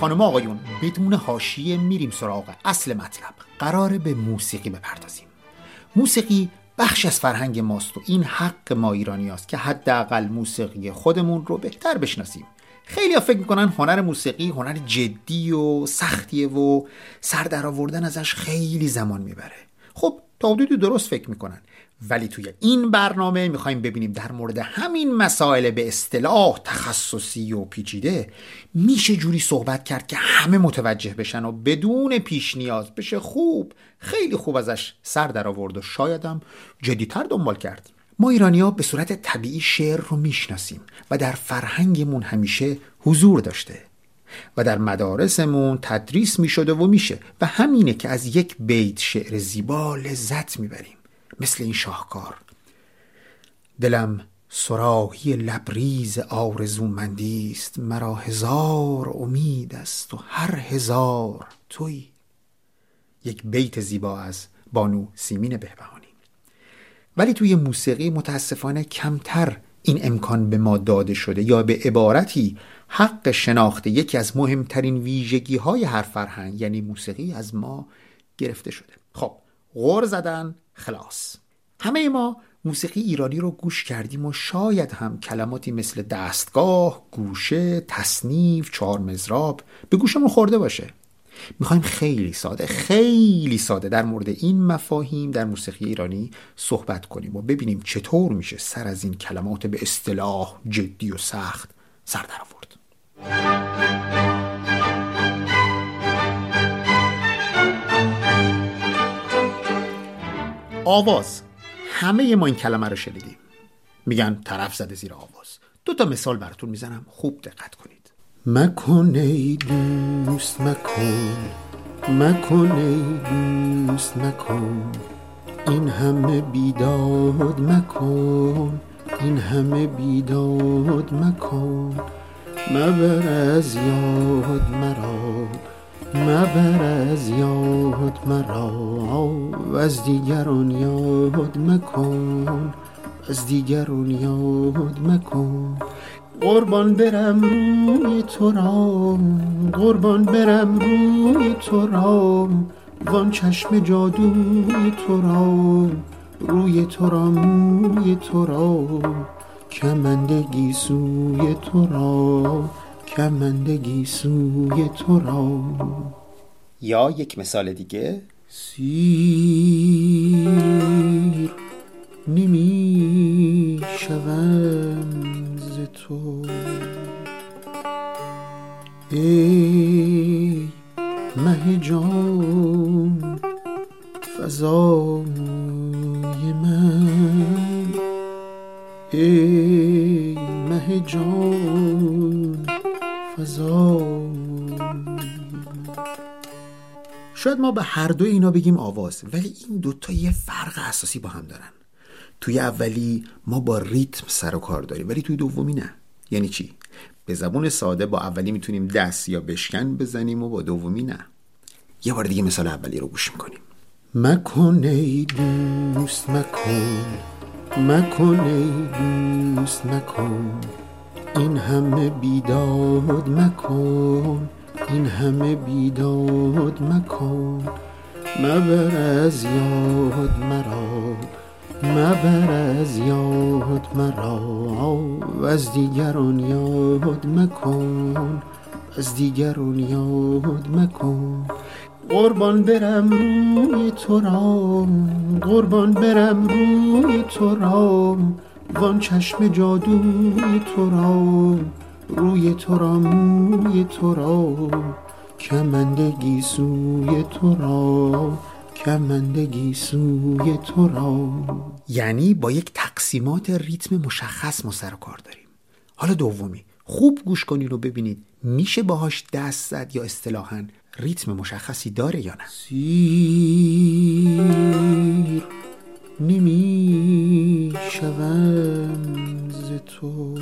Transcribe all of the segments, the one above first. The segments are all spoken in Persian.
خانم آقایون، بدون حاشیه میریم سراغ اصل مطلب. قراره به موسیقی بپردازیم. موسیقی بخش از فرهنگ ماست و این حق ما ایرانی هست که حداقل موسیقی خودمون رو بهتر بشناسیم. خیلی ها فکر میکنن هنر موسیقی هنر جدی و سختیه و سر در آوردن ازش خیلی زمان میبره. خب تا حدودی درست فکر میکنن، ولی توی این برنامه میخوایم ببینیم در مورد همین مسائل به اصطلاح تخصصی و پیچیده میشه جوری صحبت کرد که همه متوجه بشن و بدون پیش نیاز بشه خیلی خوب ازش سر در آورد و شاید هم جدی‌تر دنبال کرد. ما ایرانی‌ها به صورت طبیعی شعر رو میشناسیم و در فرهنگمون همیشه حضور داشته و در مدارسمون تدریس میشده و میشه و همینه که از یک بیت شعر زیبا لذت میبریم، مثل این شاهکار: دلم صراحی لبریز آرزومندی است، مرا هزار امید است و هر هزار تویی. یک بیت زیبا از بانو سیمین بهبهانی. ولی توی موسیقی متاسفانه کمتر این امکان به ما داده شده، یا به عبارتی حق شناخت یکی از مهمترین ویژگی های هر فرهنگ یعنی موسیقی از ما گرفته شده. خب غر زدن خلاص. همه ما موسیقی ایرانی رو گوش کردیم و شاید هم کلماتی مثل دستگاه، گوشه، تصنیف، چهار مضراب به گوشمون خورده باشه. میخوایم خیلی ساده در مورد این مفاهیم در موسیقی ایرانی صحبت کنیم و ببینیم چطور میشه سر از این کلمات به اصطلاح جدی و سخت سر در آورد. آواز. همه ما این کلمه رو شنیدیم. میگن طرف زده زیر آواز. 2 مثال براتون میزنم، خوب دقت کنید. مکن ای دوست مکن ای دوست مکن، این همه بیداد مکن، این همه بیداد مکن، مبر از یاد مرا، مبر از یاد مرا، و از دیگران یاد مکن، از دیگران یاد مکن. قربان برم روی تو را، قربان برم روی تو را، وان چشم جادوی تو را، روی تو را موی تو را، کمندگی سوی تو را، کمندگی سوی تو را. یا یک مثال دیگه: سیر نمی شوم ز تو، ای مه جان فضای من، ای مه جان فضای من. شاید ما به هر دو اینا بگیم آواز، ولی این 2 یه فرق اساسی با هم دارن. توی اولی ما با ریتم سر و کار داریم، ولی توی دومی نه. یعنی چی؟ به زبون ساده با اولی میتونیم دست یا بشکن بزنیم و با دومی نه. یه بار دیگه مثال اولی رو گوش میکنیم. مکن ای دوست مکن، مکن ای دوست مکن، این همه بیداد مکن، این همه بیداد مکن، مبر از یاد مرا، مبر از یاد مرا، و از دیگران یاد مکن، از دیگران یاد مکن. قربان برم روی تو را، قربان برم روی تو را، وان چشم جادوی تو را، روی تو را موی تو را، کمندگی سوی تو را، کمندگی سوی تو را. یعنی با یک تقسیمات ریتم مشخص ما سر و کار داریم. حالا دومی، خوب گوش کنین و ببینید میشه باهاش دست زد یا اصطلاحاً ریتم مشخصی داره یا نه. سیر نمی شوم ز تو،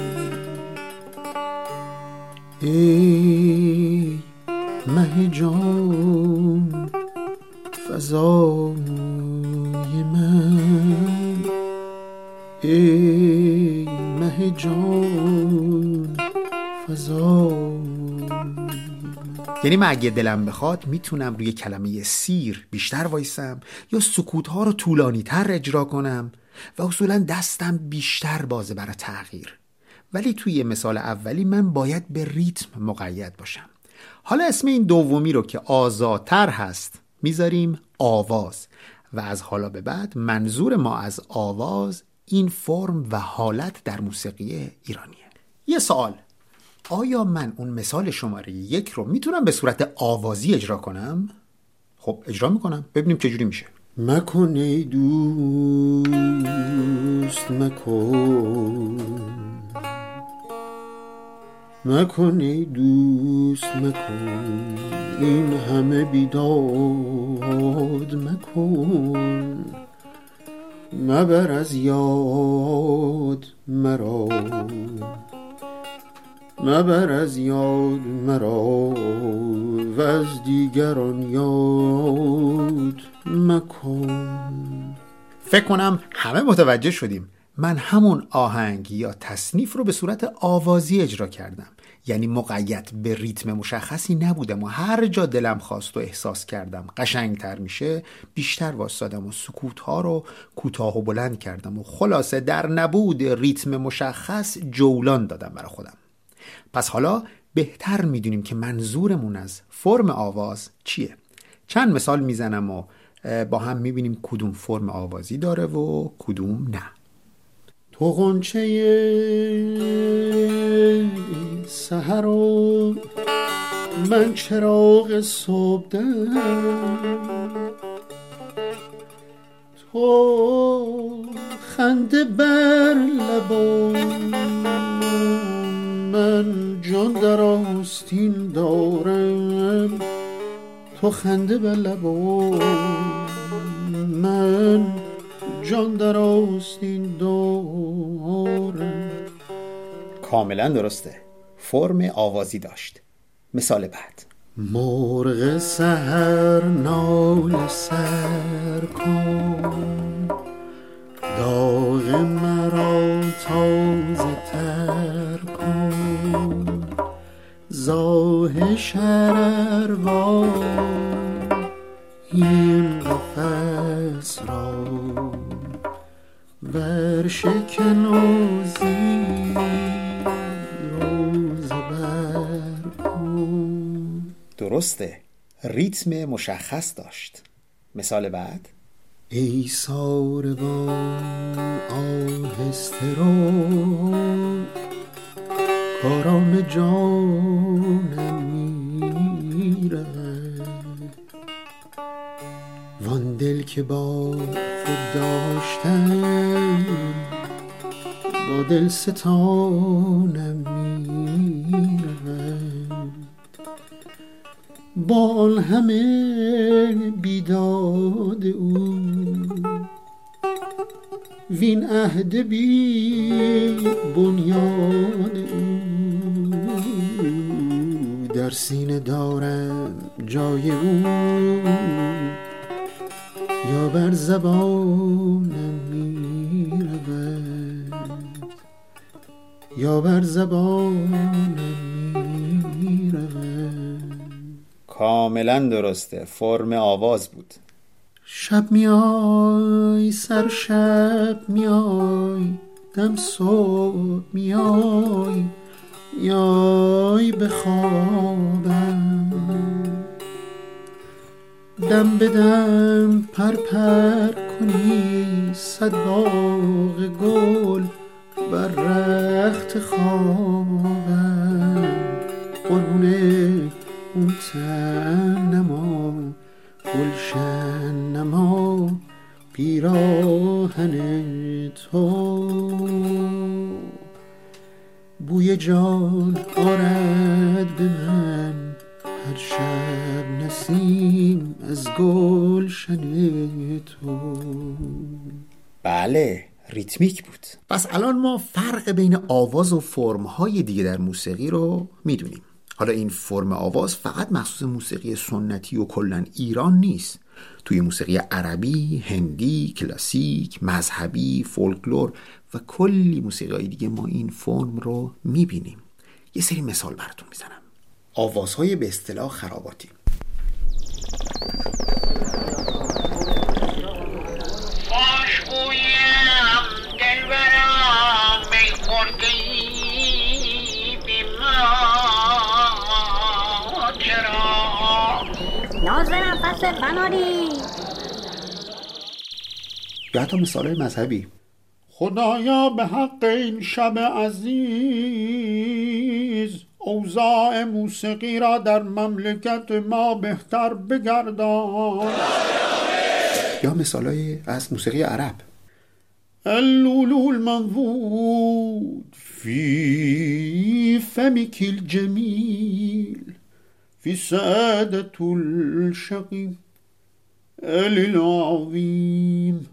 ای مه جان فضای من، ای مه جان فضای من. یعنی من اگه دلم بخواد میتونم روی کلمه سیر بیشتر وایسم یا سکوت‌ها رو طولانی تر اجرا کنم و اصولا دستم بیشتر بازه برای تغییر. ولی توی مثال اولی من باید به ریتم مقید باشم. حالا اسم این دومی رو که آزادتر هست میذاریم آواز و از حالا به بعد منظور ما از آواز این فرم و حالت در موسیقی ایرانیه. یه سوال، آیا من اون مثال شماره 1 رو میتونم به صورت آوازی اجرا کنم؟ خب اجرا میکنم، ببینیم چجوری میشه. مکن ای دوست مکن، مکن ای دوست مکن، این همه بیداد مکن، مبر از یاد مرا، مبر از یاد مرا و از دیگران یاد مکن. فکر کنم همه متوجه شدیم. من همون آهنگ یا تصنیف رو به صورت آوازی اجرا کردم، یعنی مقید به ریتم مشخصی نبودم و هر جا دلم خواست و احساس کردم قشنگتر میشه بیشتر واسادم و سکوت‌ها رو کوتاه و بلند کردم و خلاصه در نبود ریتم مشخص جولان دادم برای خودم. پس حالا بهتر میدونیم که منظورمون از فرم آواز چیه. چند مثال میزنم و با هم میبینیم کدوم فرم آوازی داره و کدوم نه. تو غنچه سحر و من چراغ صبحدم، تو خنده بر لبان من جان در آستین دارم، تو خنده بر لبان من جان در آستین دارم. کاملا درسته، فرم آوازی داشت. مثال بعد. مرغ سحر ناله سر کن، داغ مرا تازه تر کن، زاه شرروان این قفس را ورشکن و زیر روز بر کن. درسته، ریتم مشخص داشت. مثال بعد. ای ساربان آهسته رو، کارام جانم میره، وان دل که با خود داشتم با دل ستانم میره، با آن همه بیداد او وین عهد بی بنیاد او، در سینه دارم جای او یا بر زبانم میرود، یا بر زبانم میرود. کاملا درسته، فرم آواز بود. شب میای سر شب میای، دم صبح میای، میای بخوابم، دم بدم پر پر کنی صد باغ گل بر رخت خوابم، قربونه اون تن نما گلشن نما پیراهن تو، بوی جان آرد به من هر شب نسیم از گلشن تو. بله، ریتمیک بود. پس الان ما فرق بین آواز و فرم‌های دیگه در موسیقی رو میدونیم. حالا این فرم آواز فقط مخصوص موسیقی سنتی و کلاً ایران نیست. توی موسیقی عربی، هندی، کلاسیک، مذهبی، فولکلور و کلی موسیقی دیگه ما این فرم رو میبینیم. یه سری مثال براتون میزنم. آوازهای به اصطلاح خراباتی. نازنم پس بناری، یا حتی مثالهای مذهبی. خدایا به حق این شب عزیز اوضاع موسیقی را در مملکت ما بهتر بگردان. یا مثالهای از موسیقی عرب. اللولو المنضود فی فمک الجمیل فی سعادة الشقی العظیم.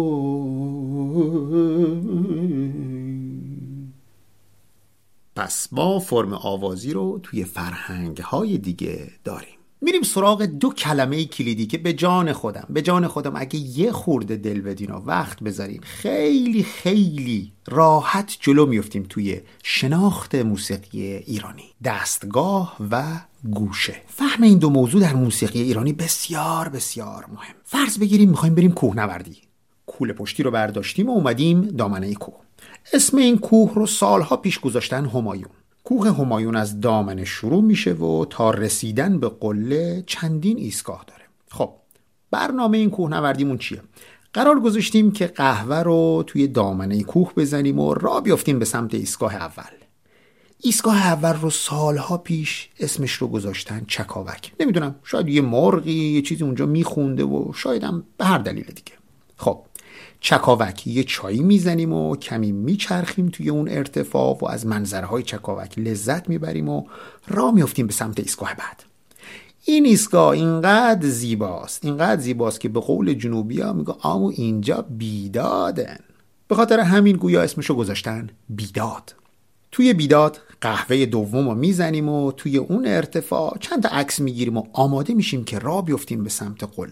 پس ما فرم آوازی رو توی فرهنگ‌های دیگه داریم. میریم سراغ 2 کلمه کلیدی که به جان خودم اگه یه خورده دل بدین و وقت بذارین خیلی خیلی راحت جلو میفتیم توی شناخت موسیقی ایرانی: دستگاه و گوشه. فهم این 2 موضوع در موسیقی ایرانی بسیار بسیار مهم. فرض بگیریم میخوایم بریم کوهنوردی. کوله پشتی رو برداشتیم و اومدیم دامنه کوه. اسم این کوه رو سالها پیش گذاشتن همایون. کوه همایون از دامنه شروع میشه و تا رسیدن به قله چندین ایستگاه داره. خب برنامه این کوهنوردیمون چیه؟ قرار گذاشتیم که قهوه رو توی دامنه کوه بزنیم و راه بیافتیم به سمت ایستگاه اول. ایستگاه اول رو سالها پیش اسمش رو گذاشتن چکاوک. نمیدونم، شاید یه مرغی یه چیزی اونجا میخونده و شاید هم به هر دلیل دیگه. خب چکاوک یه چایی میزنیم و کمی میچرخیم توی اون ارتفاع و از منظرهای چکاوک لذت میبریم و راه میافتیم به سمت ایستگاه بعد. این ایستگاه اینقدر زیباست که به قول جنوبی ها میگه آمو اینجا بیدادن. به خاطر همین گویا اسمشو گذاشتن بیداد. توی بیداد قهوه دوم رو میزنیم و توی اون ارتفاع چند تا عکس میگیریم و آماده میشیم که راه بیافتیم به سمت قله.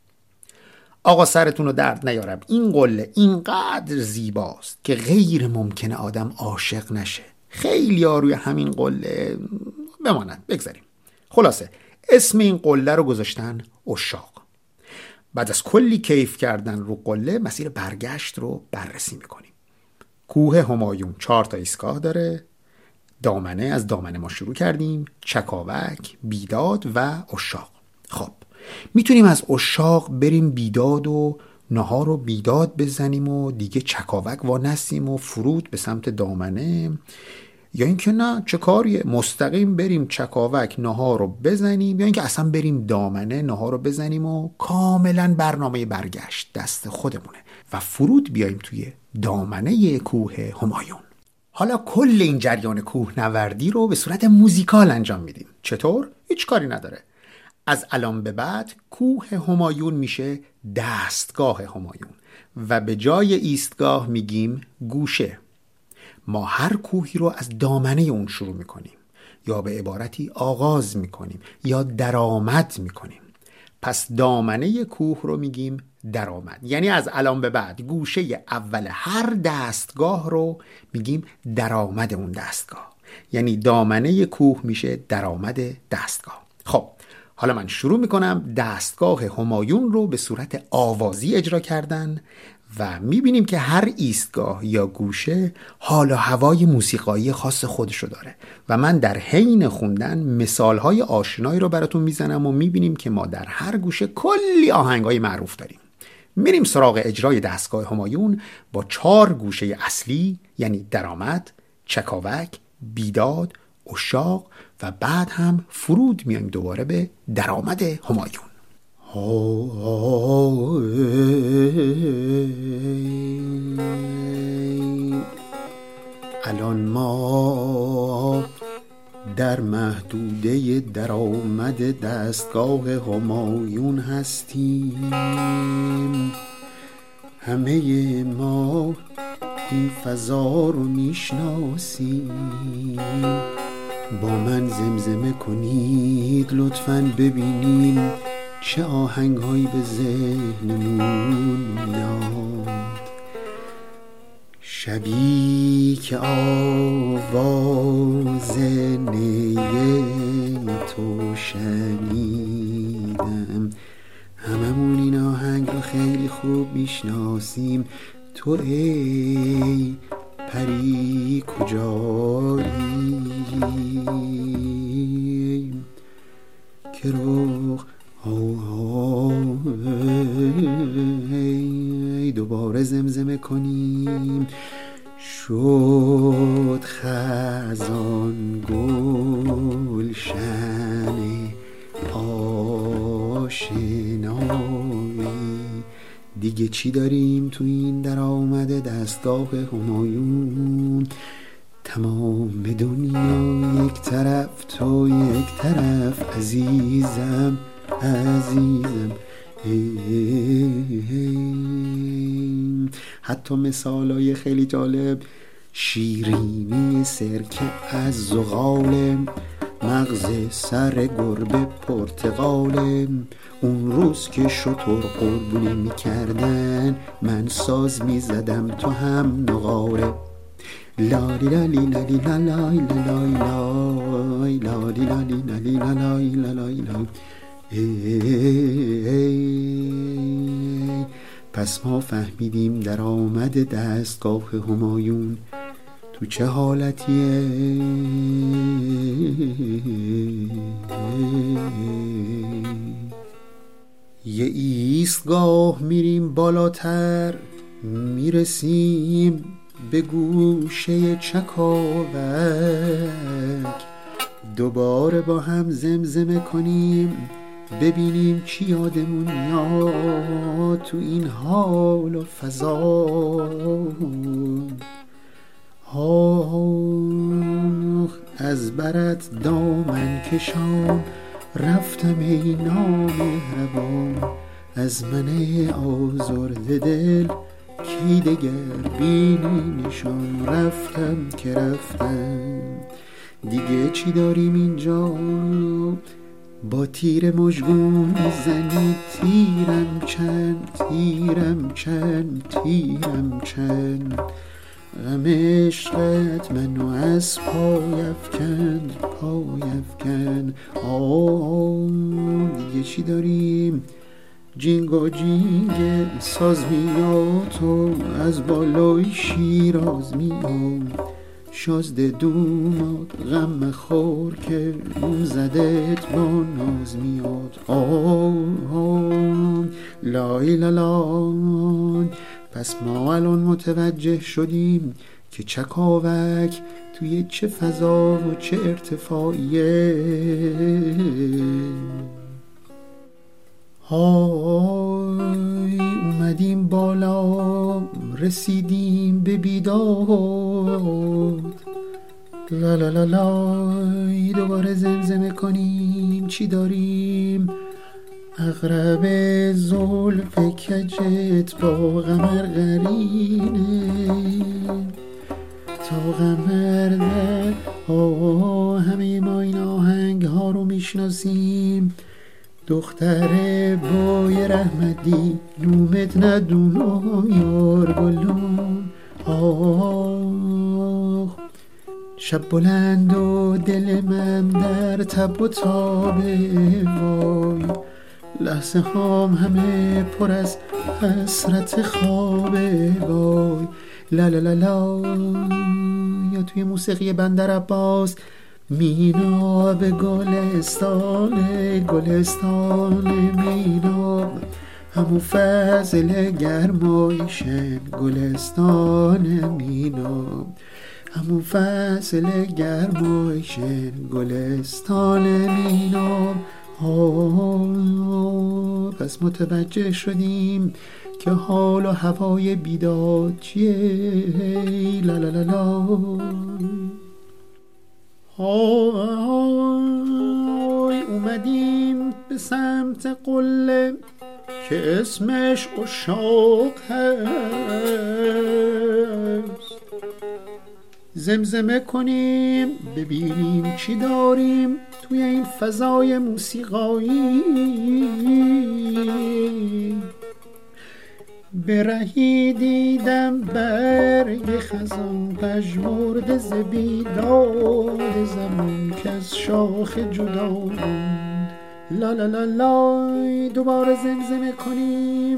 آقا سرتون رو درد نیارم، این قله اینقدر زیباست که غیر ممکنه آدم عاشق نشه. خیلی ها روی همین قله بمانند، بگذاریم. خلاصه اسم این قله رو گذاشتن عشاق. بعد از کلی کیف کردن رو قله مسیر برگشت رو بررسی میکنیم. کوه همایون 4 تا ایستگاه داره. دامنه، از دامنه ما شروع کردیم، چکاوک، بیداد و عشاق. خب میتونیم از عشاق بریم بیداد و نهار رو بیداد بزنیم و دیگه چکاوک وانستیم و فرود به سمت دامنه، یا اینکه نه چه کاریه، مستقیم بریم چکاوک نهار رو بزنیم، یا اینکه اصلا بریم دامنه نهار رو بزنیم و کاملا برنامه برگشت دست خودمونه و فرود بیایم توی دامنه کوه همایون. حالا کل این جریان کوهنوردی رو به صورت موزیکال انجام میدیم. چطور؟ هیچ کاری نداره. از الان به بعد کوه همایون میشه دستگاه همایون و به جای ایستگاه میگیم گوشه. ما هر کوهی رو از دامنه اون شروع میکنیم، یا به عبارتی آغاز میکنیم یا درآمد میکنیم. پس دامنه کوه رو میگیم درآمد. یعنی از الان به بعد گوشه اول هر دستگاه رو میگیم درآمد اون دستگاه. یعنی دامنه کوه میشه درآمد دستگاه. خب حالا من شروع میکنم دستگاه همایون رو به صورت آوازی اجرا کردن و میبینیم که هر ایستگاه یا گوشه حال و هوای موسیقایی خاص خودشو داره و من در حین خوندن مثالهای آشنایی رو براتون میزنم و میبینیم که ما در هر گوشه کلی آهنگای معروف داریم. میریم سراغ اجرای دستگاه همایون با 4 گوشه اصلی، یعنی درآمد، چکاوک، بیداد، عشاق و بعد هم فرود میایم دوباره به درآمد همایون. الان ما در محدوده درآمد دستگاه همایون هستیم. همه ما این فضا رو میشناسیم. با من زمزمه کنید لطفاً ببینیم چه آهنگهایی به ذهنمون میاد. شبی که آواز نی تو شنیدم. هممون این آهنگ رو خیلی خوب میشناسیم. تو ای پری کجایی که رخ دوباره زمزمه کنیم. شد خزان گلشن آشنایی. دیگه چی داریم تو این در آمده دستگاه همایون؟ تمام دنیا یک طرف، تو یک طرف. عزیزم عزیزم حتی مثالای خیلی جالب: شیرینی سرکه از زغال، مغز سر گربه پرتقال. اون روز که شطور قربونی میکردن، من ساز میزدم تو هم نغاره. لالی لالی لالی لالای لالای لالی لالی لالی لالای لالای لالای. پس ما فهمیدیم در آمد دستگاه همایون تو چه حالتیه. یه ایستگاه میریم بالاتر، میرسیم به گوشه چکاوک. دوباره با هم زمزمه کنیم، ببینیم چی یادمون میاد تو این حال و فضا. از برت دامن کشام، رفتم ای نامهربان. از من آزرده دل کی دگر بینی نشان. رفتم که رفتم، دیگه چی داریم اینجا؟ با تیر مژگون میزنی تیرم چند، تیرم چند، تیرم چند. غم عشقت منو از پای افکند، پای افکند. دیگه چی داریم؟ جینگا جینگ ساز میاد تو از بالای شیراز میاد. شازده دوماد غم خور که اون زدت با ناز میاد. لای لالای. پس ما الان متوجه شدیم که چکاوک توی چه فضا و چه ارتفاعیه. اومدیم بالا، رسیدیم به بیداد. لا لا لا لای. دوباره زمزمه کنیم چی داریم؟ اغرب زلف کجت با قمر قرینه، تا قمر در. همه ما این آهنگ ها رو میشناسیم. دختر بای رحمتی نومت ندونو یار گلون. شب بلند و دل من در تب و تابه. وای لحظه هام همه پر از حسرت خوابه. وای لا لا لا لا. یا توی موسیقی بندر عباس: مینا به گلستان، گلستان مینا. همون فضل گرمایشن گلستان مینا. همون فصل گرمایشن گلستان مینا. پس متوجه شدیم که حال و هوای بیداد چیه. لا لا لا لا. اومدیم به سمت قله که اسمش عشاق هست. زمزمه کنیم ببینیم چی داریم توی این فضای موسیقایی. برهی دیدم برگ خزان پژمرده ز بیداد زمان که از شاخ جدا بود. لا لا لا لای دوباره زمزمه کنیم.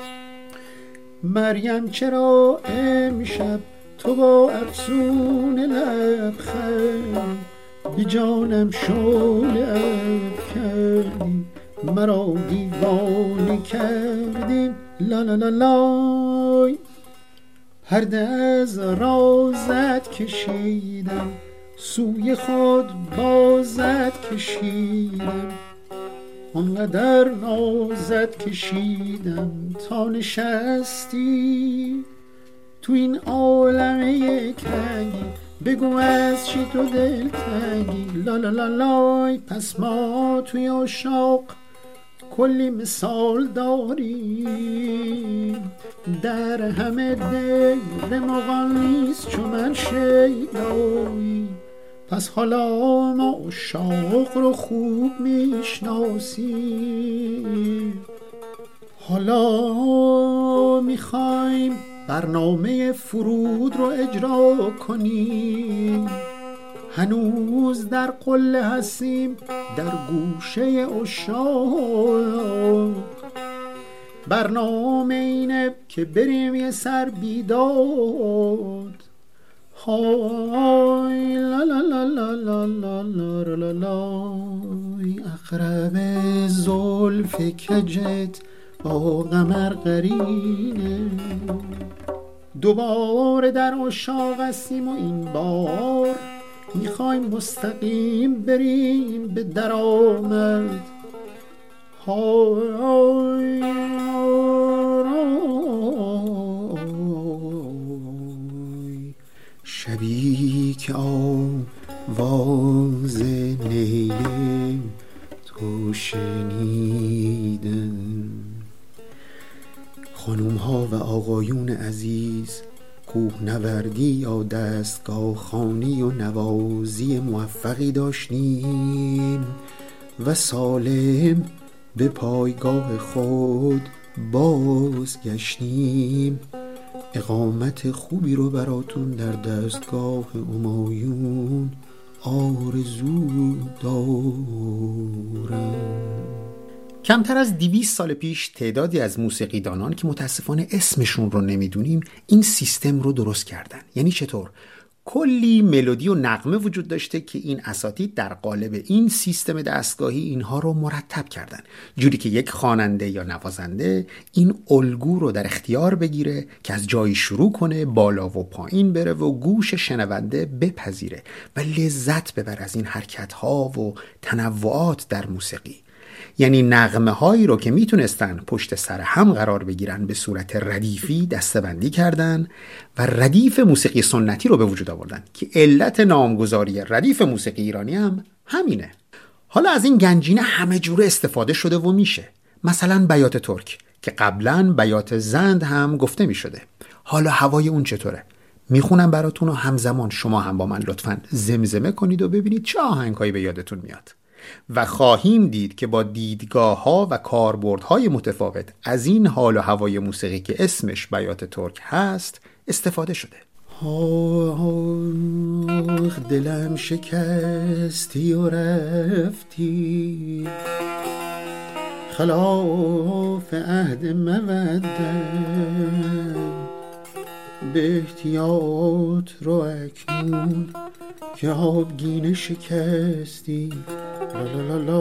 مریم چرا امشب تو با افسون لبخند بی جانم شعله افکندی، مرا دیوانه کردی. لا لا لا لای پرده از رازت کشیدم، سوی خود بازت کشیدم، آنقدر نازت کشیدم تا نشستی تو این عالم یک رنگی. بگو از چی تو دل تنگی. لا لا لا لای پس ما توی عشاق کلی مثال داریم، در همه دل مغان نیست چون من شیدایی. پس حالا ما عشاق رو خوب میشناسیم، حالا میخوایم برنامه فرود رو اجرا کنیم. هنوز در قله هستیم در گوشه عشاق، برنامه اینه که بریم یه سر بیداد. های لا لا لا لا لا لا لا لا لا اقرب زلف کجت با قمر قرینه، دوباره در عشاق هستیم و این بار میخوایم مستقیم بریم به درآمد. شبی که آواز نیل تو شنیدم، خانوم ها و آقایون عزیز، کوهنوردی یا دستگاه خوانی و نوازی موفقی داشتیم و سالم به پایگاه خود بازگشتیم. اقامت خوبی رو براتون در دستگاه همایون آرزو دارم. کمتر از 200 سال پیش تعدادی از موسیقیدانان که متاسفانه اسمشون رو نمیدونیم این سیستم رو درست کردن. یعنی چطور؟ کلی ملودی و نغمه وجود داشته که این اساتید در قالب این سیستم دستگاهی اینها رو مرتب کردن، جوری که یک خواننده یا نوازنده این الگو رو در اختیار بگیره که از جایی شروع کنه، بالا و پایین بره و گوش شنونده بپذیره و لذت ببره از این حرکت‌ها و تنوعات در موسیقی. یعنی نغمه هایی رو که میتونستن پشت سر هم قرار بگیرن به صورت ردیفی دسته‌بندی کردن و ردیف موسیقی سنتی رو به وجود آوردن که علت نامگذاری ردیف موسیقی ایرانی هم همینه. حالا از این گنجینه همه جوره استفاده شده و میشه. مثلا بیات ترک که قبلا بیات زند هم گفته میشده. حالا هوای اون چطوره؟ میخونم براتون و همزمان شما هم با من لطفاً زمزمه کنید و ببینید چه آهنگایی به یادتون میاد. و خواهیم دید که با دیدگاه‌ها و کاربردهای متفاوت از این حال و هوای موسیقی که اسمش بیات ترک هست استفاده شده. آخ دلم شکستی و رفتی، خلاف عهد مودت، به احتیاط رو اکنون که آبگینه شکستی. لا لا لا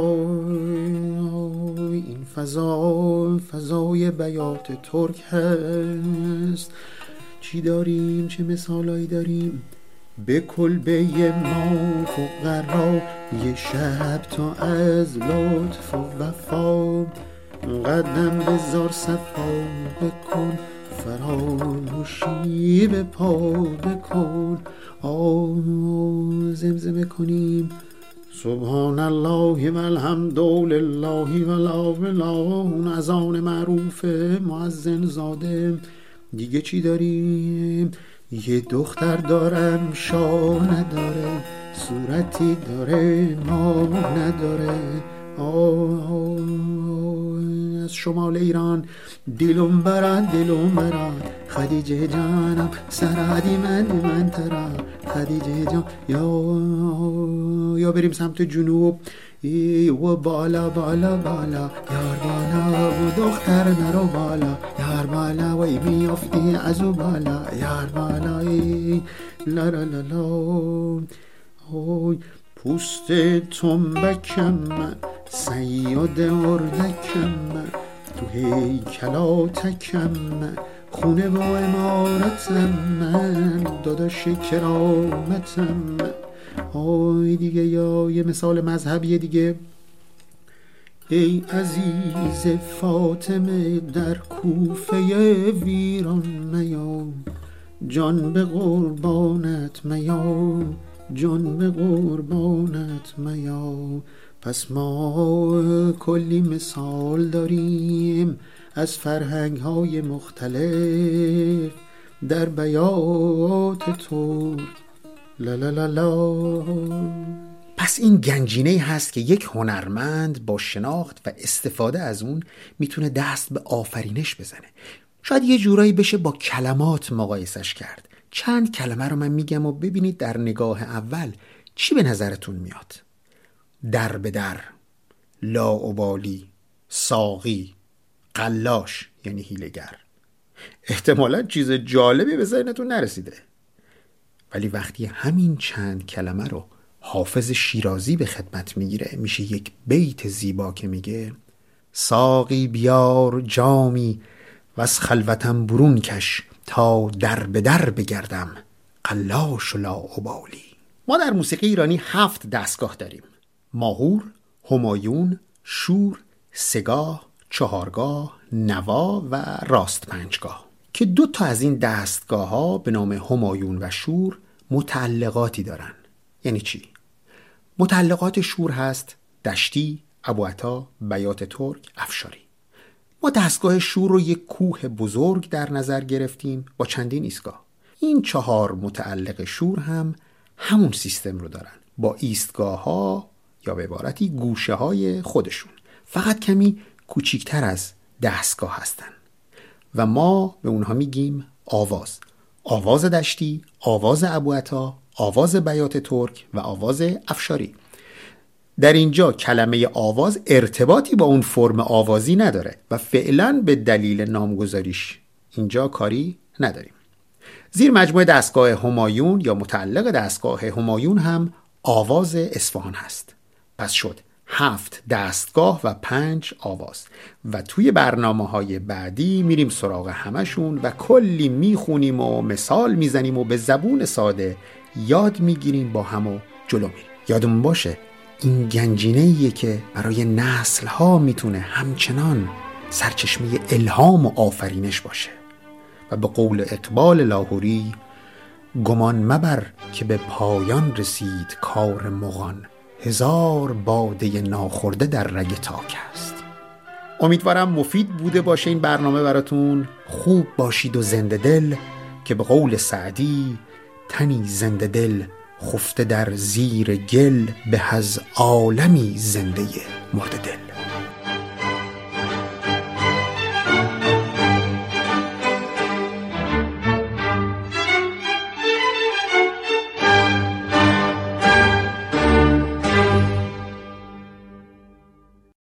این فضای بیات ترک هست. چی داریم؟ چه مثالایی داریم؟ به کلبه ما فقرا یه شب تا از لطف و وفا، قدم بذار صفا بکن، فراموشی به پا بکن. زمزمه کنیم سبحان الله و الحمد لله و لا اله اون اذان معروف مؤذن زاده. دیگه چی داریم؟ یه دختر دارم شاه نداره، صورتی داره ما نداره، از شمال ایران دلم برد خدیجه جانم سرادی من ترا خدیجه جان یا بریم سمت جنوب و بالا یار بالا و دختر نرو بالا یار بالا و میافتی از و بالا یار بالا لا لا لا لا پوست تنبکم من صیاد اردکم من تو هیکلاتکم من خونه و امارتم من داداش کرامتم من دیگه یا یه مثال مذهبیه دیگه ای عزیز فاطمه در کوفه ویران میا جان به قربانت میا جان به قربانت میا پس ما کلی مثال داریم از فرهنگ های مختلف در بیات ترک لا لا لا لا. پس این گنجینه‌ای هست که یک هنرمند با شناخت و استفاده از اون میتونه دست به آفرینش بزنه. شاید یه جورایی بشه با کلمات مقایسش کرد. چند کلمه رو من میگم و ببینید در نگاه اول چی به نظرتون میاد. در به در، لاابالی، ساقی، قلاش یعنی هیله‌گر. احتمالاً چیز جالبی به ذهنتون نرسیده، ولی وقتی همین چند کلمه رو حافظ شیرازی به خدمت میگیره میشه یک بیت زیبا که میگه ساقی بیار جامی و از خلوتم برون کش تا در به در بگردم قلاش و لاابالی. ما در موسیقی ایرانی 7 دستگاه داریم: ماهور، همایون، شور، سگاه، چهارگاه، نوا و راست پنجگاه که 2 تا از این دستگاه ها به نام همایون و شور متعلقاتی دارن. یعنی چی؟ متعلقات شور هست دشتی، ابوعطا، بیات ترک، افشاری. ما دستگاه شور رو یک کوه بزرگ در نظر گرفتیم با چندین ایستگاه. این 4 متعلق شور هم همون سیستم رو دارن با ایستگاه ها یا به عبارتی گوشه های خودشون، فقط کمی کوچیکتر از دستگاه هستن و ما به اونها میگیم آواز. آواز دشتی، آواز ابوعطا، آواز بیات ترک و آواز افشاری. در اینجا کلمه آواز ارتباطی با اون فرم آوازی نداره و فعلا به دلیل نامگذاریش اینجا کاری نداریم. زیر مجموعه دستگاه همایون یا متعلق دستگاه همایون هم آواز اصفهان هست. پس شد 7 دستگاه و 5 آواز و توی برنامه‌های بعدی میریم سراغ همشون و کلی میخونیم و مثال میزنیم و به زبون ساده یاد میگیریم با هم و جلو میریم. یادمون باشه این گنجینه‌ایه که برای نسل‌ها میتونه همچنان سرچشمه الهام و آفرینش باشه و به قول اقبال لاهوری گمان مبر که به پایان رسید کار مغان 1000 باده ناخورده در رگ تاک است. امیدوارم مفید بوده باشه این برنامه براتون. خوب باشید و زنده دل که به قول سعدی تنی زنده دل خفته در زیر گل به از عالمی زنده مرده دل.